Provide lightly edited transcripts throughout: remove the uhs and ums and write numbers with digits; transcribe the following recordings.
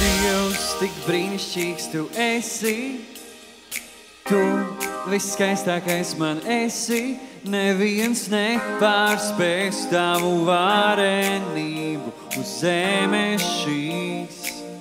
Dievs, tik brīnišķīgs tu esi, tu viskaistākais man esi, neviens nepārspēs tavu varenību uz zemes šīs.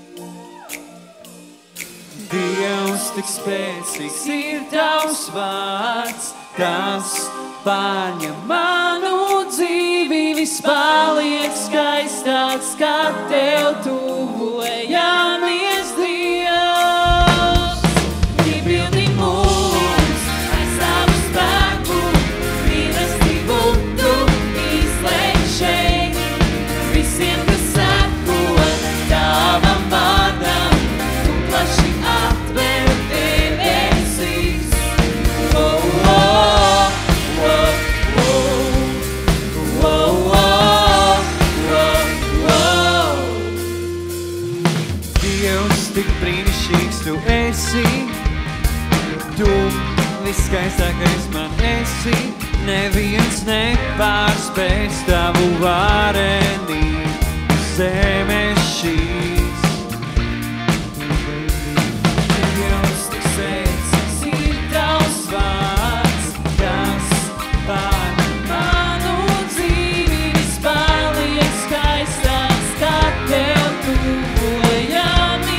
Dievs, tik spēcīgs ir tavs vārds, tas pārņem manu dzīvi, viss paliek skaistāks, kad tev tuvojamies, Dievs. Piepildi mūs ar savu spēku, mīlestību tu izliek šeit, visiem, kas seko tavam vārdam, tu plaši atver debesīs. Tik brīnišķīgs tu esi, tu viskaistākais man esi, neviens nepārspēs tavu varenību zemes šīs. Dievs, tik spēcīgs ir tavs vārds, tas pārņem manu dzīvi, viss paliek skaistāks, kad tev tuvojamies.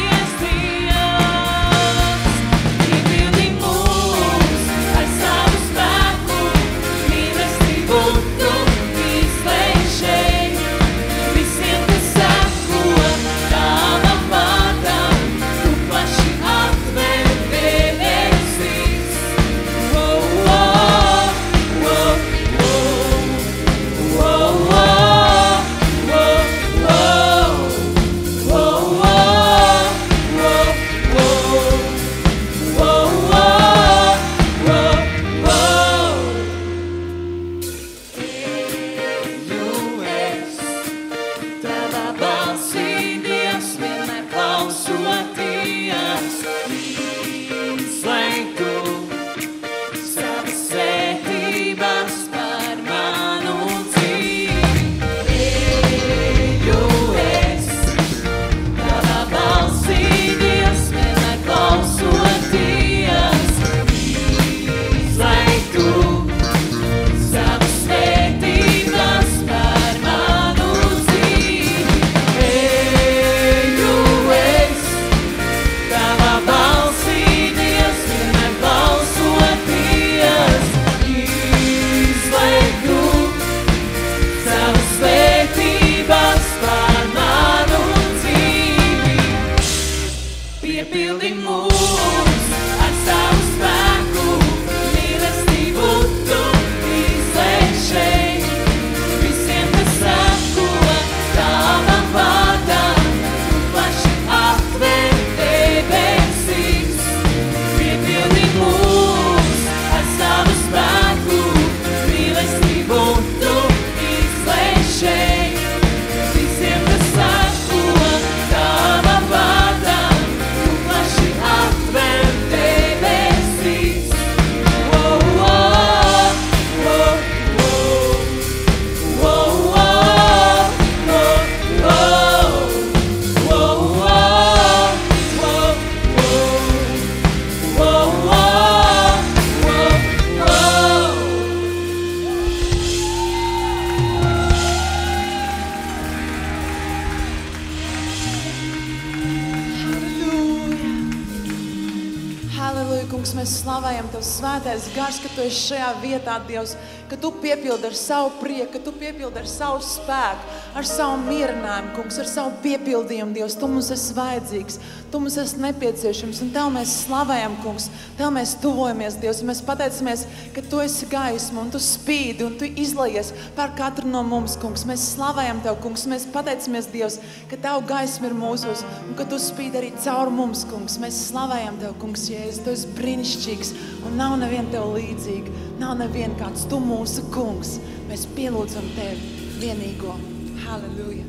Svētais gars, ka tu esi šajā vietā, Dievs, ka tu piepildi ar savu prieku, ka tu piepildi ar savu spēku, ar savu mierinājumu, kungs, ar savu piepildījumu, Dievs. Tu mums esi vajadzīgs, tu mums esi nepieciešams, un tev mēs slavējam, kungs, tev mēs tuvojamies, Dievs, un mēs pateicamies, ka tu esi gaisma, un tu spīdi, un tu izlajies par katru no mums, kungs. Mēs slavējam tev, kungs, mēs pateicamies, Dievs, ka tev gaisma ir mūsos, un ka tu spīdi arī caur mums, kungs. Mēs slavējam tev, kungs, Jēzus, tu esi brīnišķīgs, un nav neviena tev līdzīga, nav neviena kāds, tu mūsu kungs. Mēs pielūdzam tevi vienīgo. Halleluja!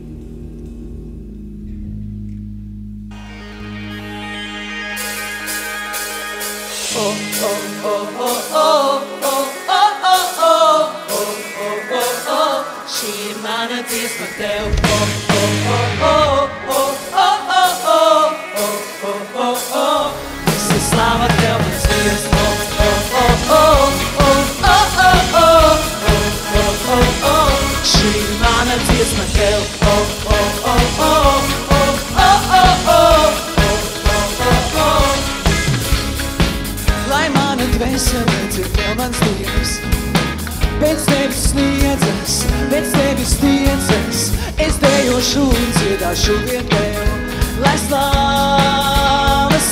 Oh, oh, oh, oh, oh, oh, oh, oh, oh, oh, oh, oh. Šī ir mana dziesma tev. Oh, oh, oh, oh, oh, oh, oh, Tev. Lai mana dvēsele dzirdē mans Dievs, pēc Tevis sniedzas, pēc Tevis sniedzas, es dejošu un dziedāšu vien Tev, lai slavas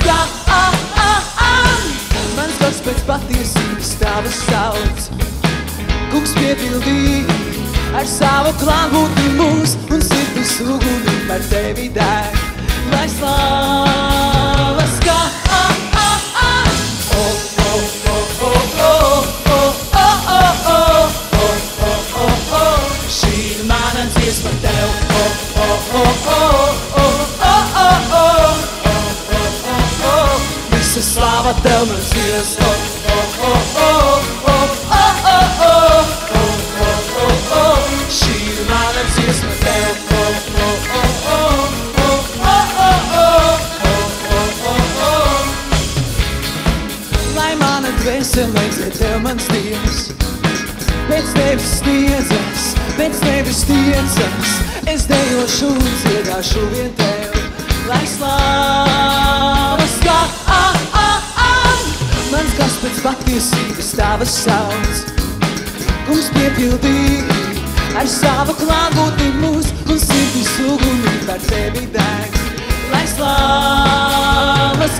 mans gars pēc patiesības Tavas sauc. Kungs piepildīja ar savu klātbūtni mūs un sirdis uguni par Tevi deg, lai slavas šī ir mana dziesma Tev. Visa slava Tev, mans Dievs. Šī ir mana dziesma Tev. Lai mana dvēsele dzirdē mans Dievs, pēc Tevis sniedzas, pēc Tevis sniedzas, es dejošu un dziedāšu vien Tev, lai slavas mans gars pēc patiesības Tavas sauc. Kungs piepildīja ar savu klātbūtni mūs un sirdis uguni par Tevi deg, lai slavas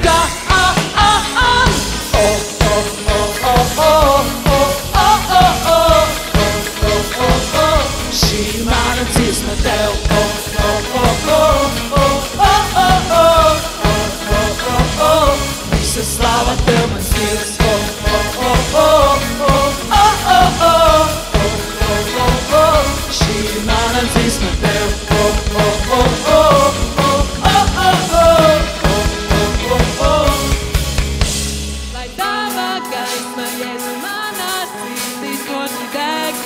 šī ir mana dziesma Tev. Visa slava Tev, mans Dievs. Šī ir mana dziesma Tev. Lai Tava gaisma, Jēzu, manās sirdīs spoži deg.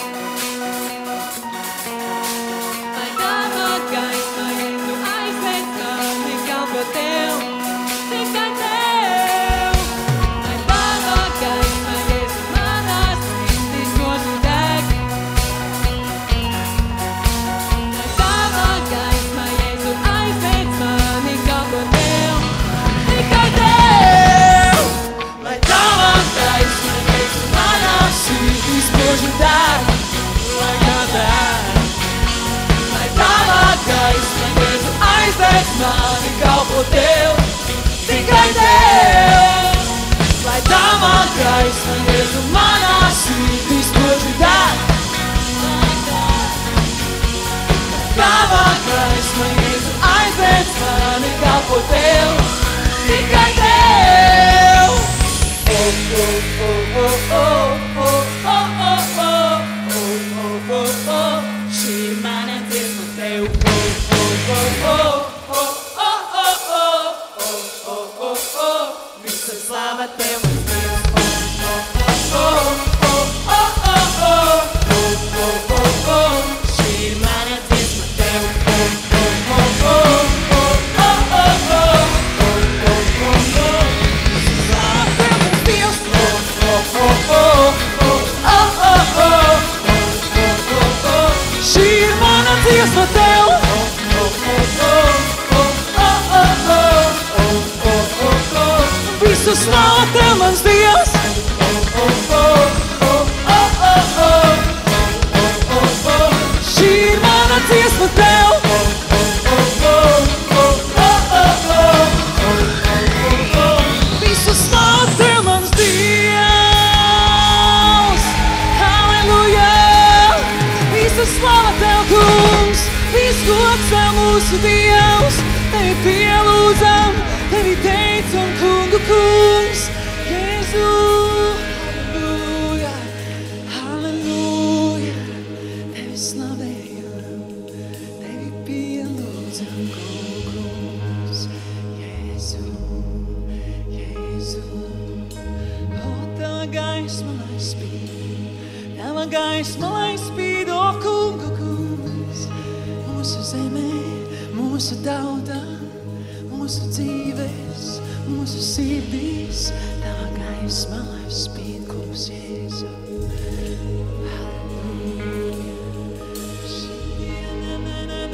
Lai Tava gaisma, Jēzu, aizved mani kalpot Tev, tikai Tev. Lai Tava gaisma, Jēzu, manās sirdīs spoži deg. Lai Tava gaisma, Jēzu, aizved mani kalpot Tev, tikai Tev. Lai Tava gaisma, Jēzu, manās sirdīs spoži deg, lai deg. Lai Tava gaisma, Jēzu, aizved mani kalpot Tev, tikai Tev. Lai Tava gaisma, Jēzu, manās sirdīs spoži deg, lai deg. Tava gaisma, Jēzu, aizved mani kalpot Tev, tikai Tev. Šī ir mana dziesma Tev. Visa slava Tev, mans Dievs. Šī ir mana dziesma Tev. Šī ir mana dziesma Tev. Visu slavu Tev, mans Dievs. Šī ir mana dziesma Tev. Visu slavu Tev, mans Dievs. Halleluja! Visu slavu Tev, Kungs. Visu gods Tev, mūsu Dievs. Tevi pielūdzam, Tevi teicam, Kungu Kungs. Jēzu, halleluja, halleluja. Tevi slavējam, Tevi pielūdzam, Kungu Kungs. Jēzu, Jēzu. O, Tava gaisma, lai spīd, Tava gaisma, lai spīd, o, Kungu Kungs. Mūsu zemē, mūsu tautā, mūsu dzīvēs, mūsu sirdīs, Tava gaisma, lai spīd, Kungs Jēzu. Halleluja.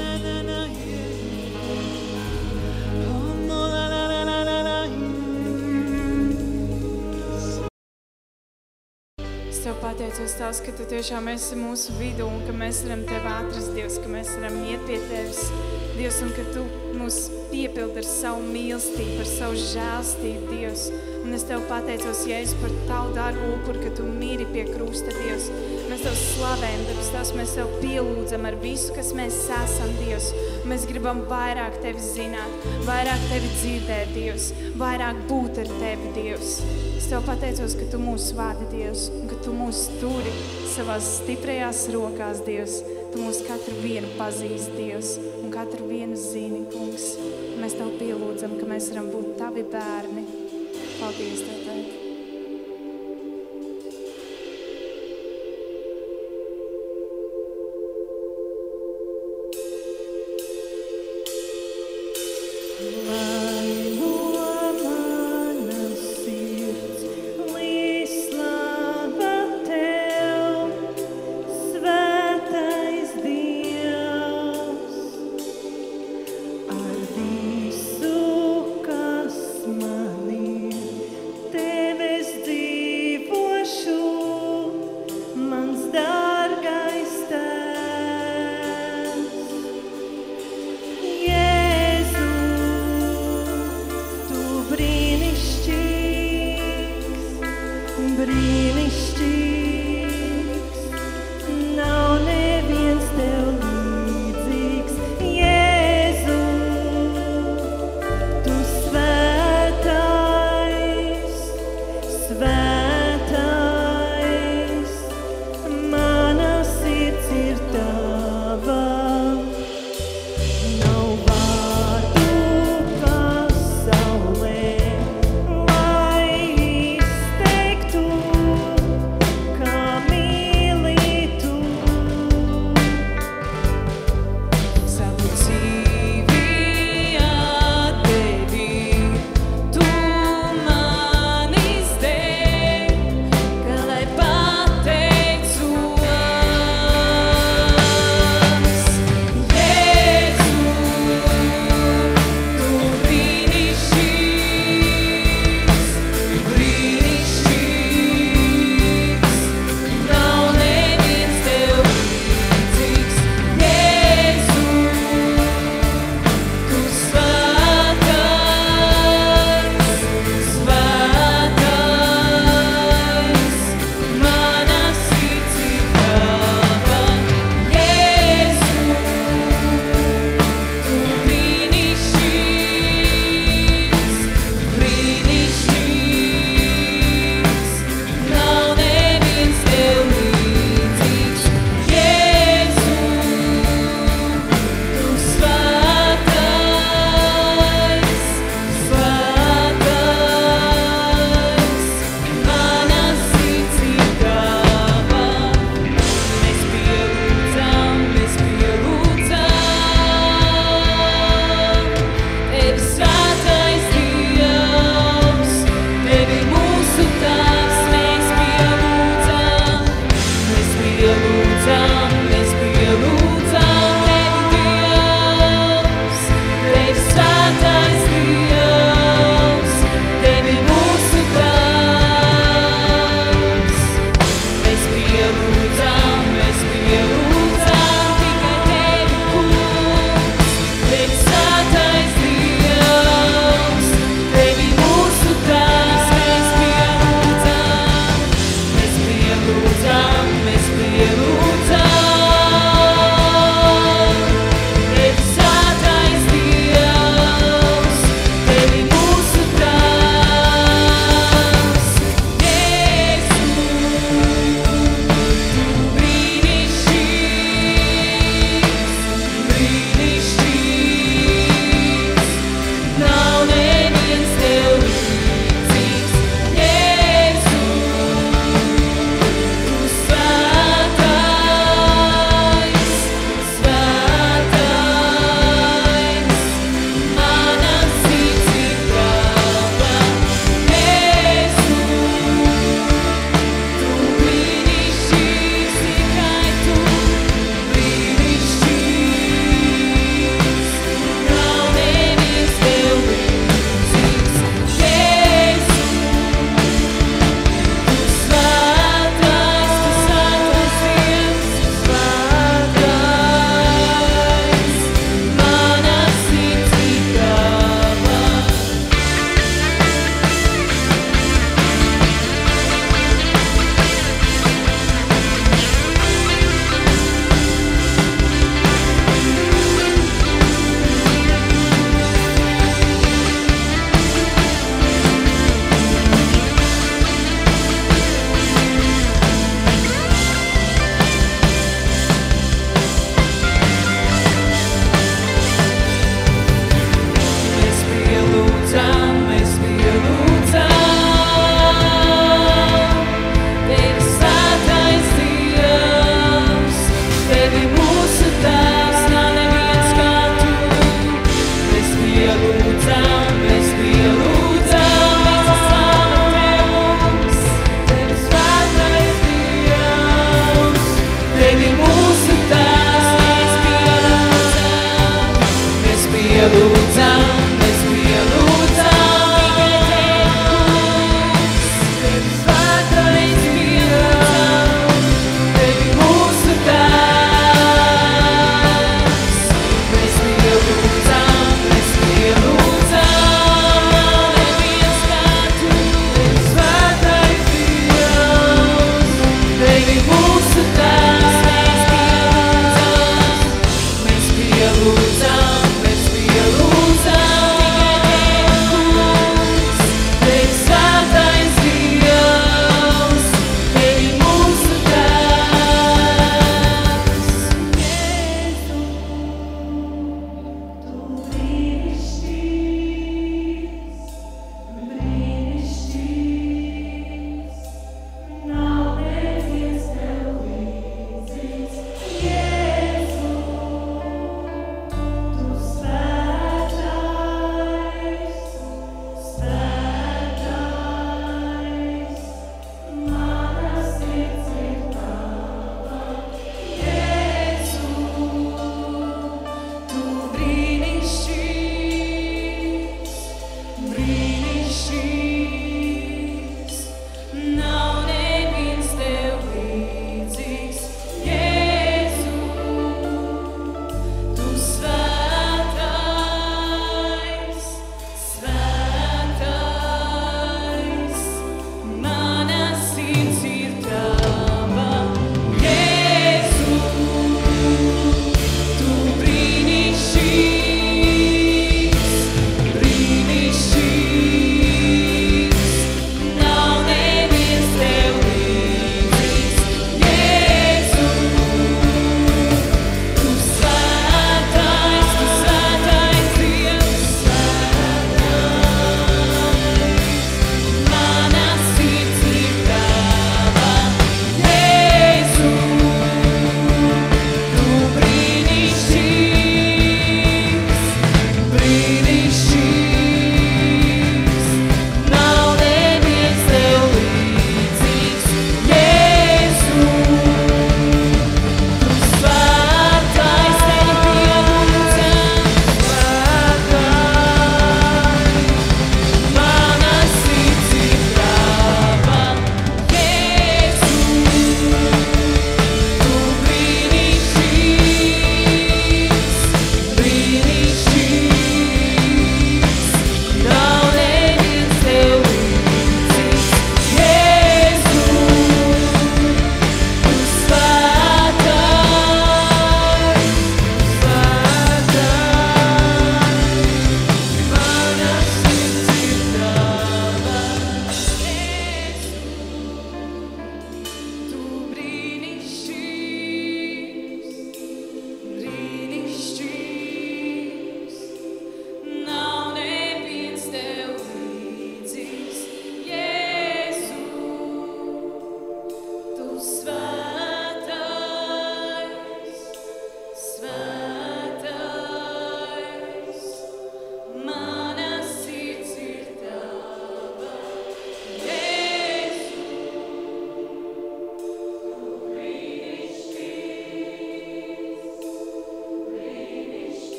pateicos, Tavs, ka Tu tiešām esi mūsu vidū un ka mēs varam Tevi atrast, Dievs, ka mēs varam iet pie Tevis, Dievs, un ka Tu mūs piepildi ar savu mīlestību, ar savu žēlstību, Dievs. Un es Tev pateicos, Jēzus, par Tavu dārgu upuri, ka Tu mīri pie krusta, Dievs. Mēs Tev slavējam, Dievs, Tavs, mēs Tev pielūdzam ar visu, kas mēs esam, Dievs. Mēs gribam vairāk Tevi zināt, vairāk Tevi dzirdēt, Dievs, vairāk būt ar Tevi, Dievs. Es Tev pateicos, ka Tu mūs vadi, Dievs, un ka Tu mūs turi savās stiprajās rokās, Dievs. Tu mūs katru vienu pazīsti, Dievs, un katru vienu zini, Kungs. Mēs Tev pielūdzam, ka mēs varam būt Tavi bērni. Paldies Tev, Tēt. Jēzu, pielūdzam, mēs pielūdzam. Tevi svētais Dievs, Tevi mūsu Tēvs. Mēs pielūdzam, mēs pielūdzam. Neviens kā Tu, Tevi svētais Dievs, Tevi mūsu Tēvs. Mēs pielūdzam, mēs pielūdzam.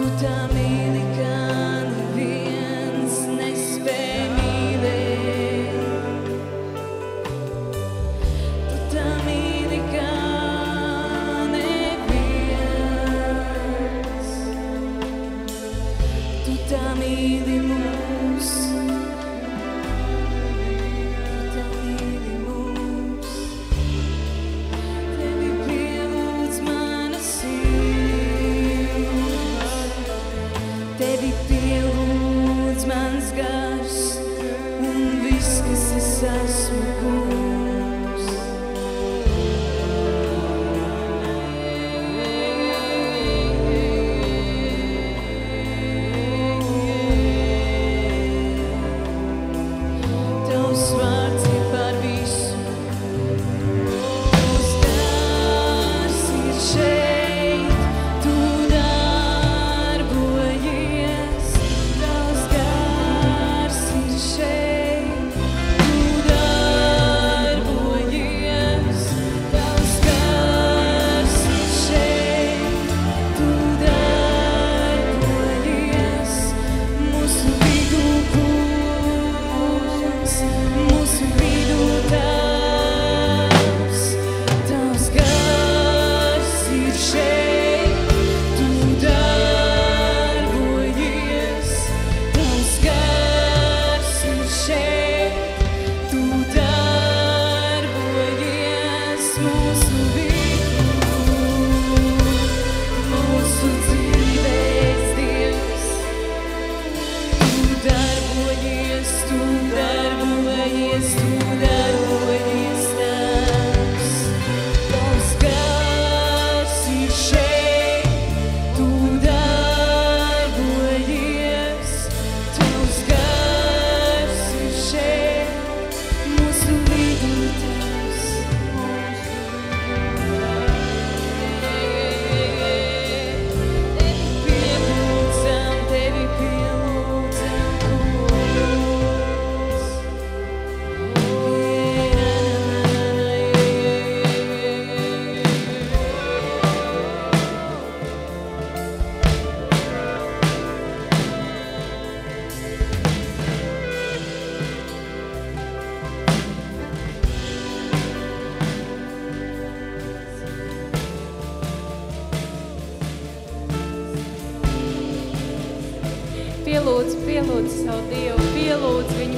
Tu tā mīli, kā neviens nespēj mīlēt. Tu tā mīli, kā neviens. Tu tā mīli mūs. Tu tā mīli mūs. Tevi pielūdz mana sirds. Tevi pielūdz mans gars un viss, kas es esmu, kungs. Tavs vārds ir par visu. Tavs gars ir šeit, tu darbojies. Tavs gars ir šeit, tu darbojies. Tavs gars ir šeit, tu darbojies. Mūsu vidū, kungs, mūsu vidū Tavs. Tavs gars ir šeit, tu darbojies. Tavs gars ir šeit, tu darbojies. Mūsu vidū, mūsu dzīvēs, Dievs. Tu darbojies, tu darbojies, tu darbojies, Tavs. Tavs gars ir šeit, tu darbojies. Tavs gars ir šeit, mūsu vidū, Tavs. Tevi pielūdzam, kungs. Pielūdz savu Dievu, pielūdz viņu,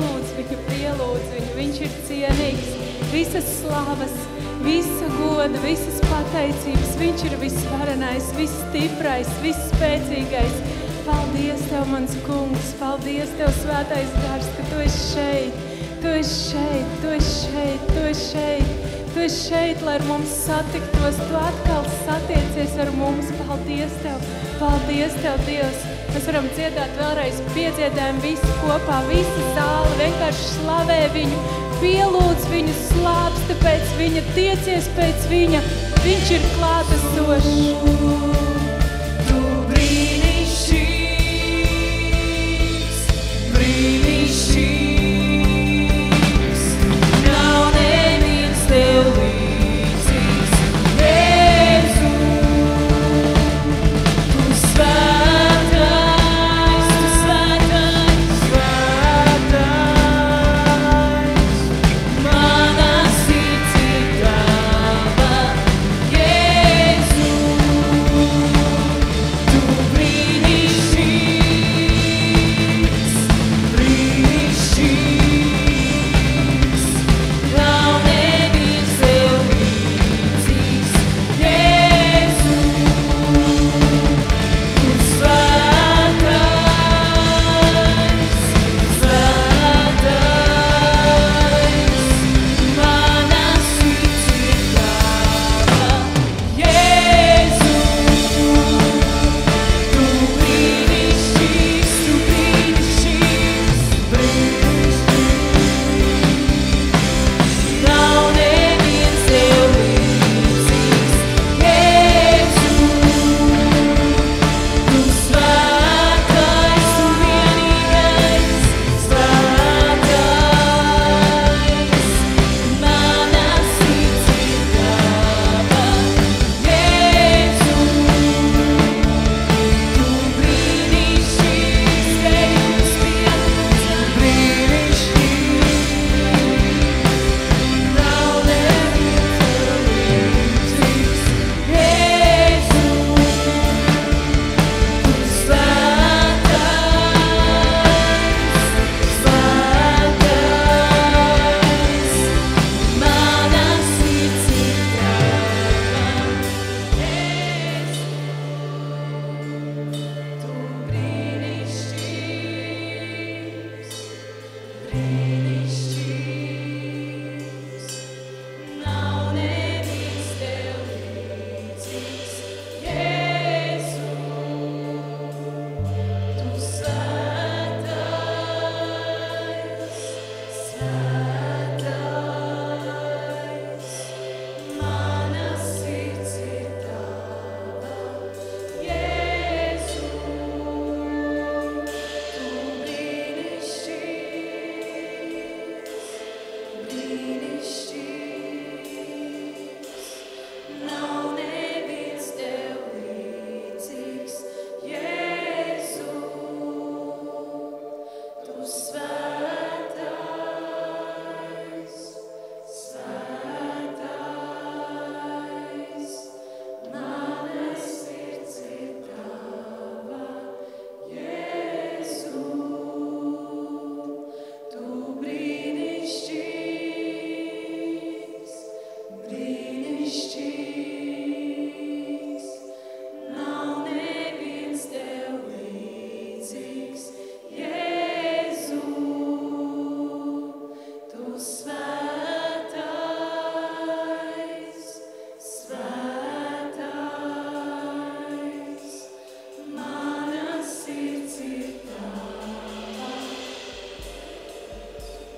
viņš ir cienīgs, visas slavas, visa goda, visas pateicības, viņš ir visvarenais, visstiprais, visspēcīgais. Paldies Tev, mans kungs, paldies Tev, svētais gars, ka Tu esi šeit, Tu esi šeit, Tu esi šeit, Tu esi šeit. Tu esi šeit, lai ar mums satiktos, Tu atkal satiecies ar mums. Paldies Tev, Dievs. Mēs varam dziedāt vēlreiz piedziedājumu visi kopā, visa zāle vienkārši slavē viņu, pielūdz viņu, slāpsti pēc viņa, tiecies pēc viņa, viņš ir klātesošs. Tu brīnišķīgs, brīnišķīgs, nav neviens Tev līdzīgs. Jēzu, Tu svētais, mana sirds ir Tava. Jēzu,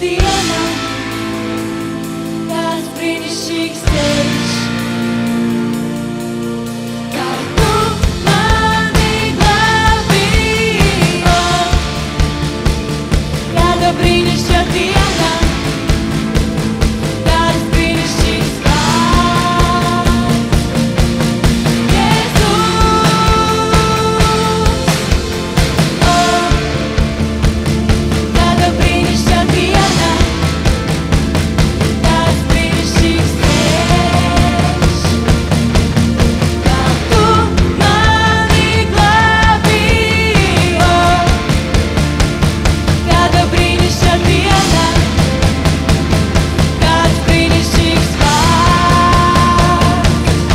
diena, kāds brīnišķīgs ceļš. Kad tu mani glābīji, kāda brīnišķīga diena, kāds brīnišķīgs vārds. Kāda brīnišķīga diena, kāds brīnišķīgs ceļš. Kad tu mani glābīji, kāda brīnišķīga diena, kāds brīnišķīgs vārds.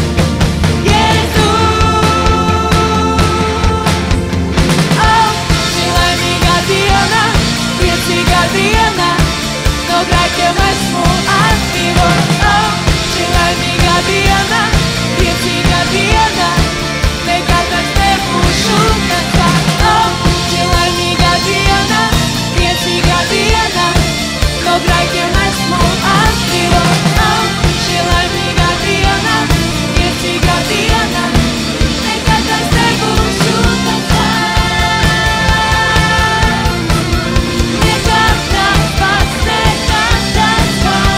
Šī laimīgā diena, priecīgā diena, no grēkiem esmu atbrīvota. Šī laimīgā diena, priecīgā diena, nekad vairs nebūšu vecā. Šī laimīgā diena, priecīgā diena, no grēkiem esmu atbrīvota. Šī laimīgā diena, priecīgā diena, nekad vairs nebūšu vecā. Nekad tāds pats, nekad tāds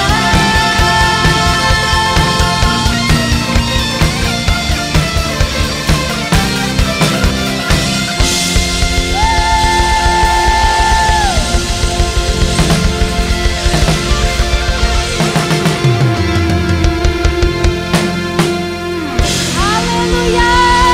Halleluja!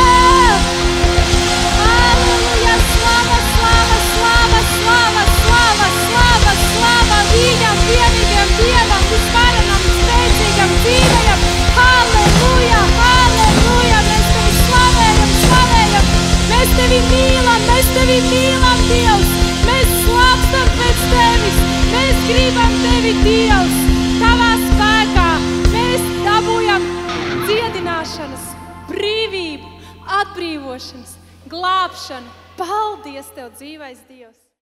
Halleluja! Slava, slava, slava, slava, slava, slava, slava Viņam, vienīgam Dievam, visvarenam, spēcīgam, dzīvajam. Halleluja! Halleluja! Mēs Tevi slavējam, slavējam. Mēs Tevi mīlam, Dievs. Mēs slāpstam pēc Tevis. Mēs gribam Tevi, Dievs. Tavā spēkā mēs dabūjam dziedināšanas, brīvību, atbrīvošanas, glābšanu. Paldies Tev, dzīvais Dievs!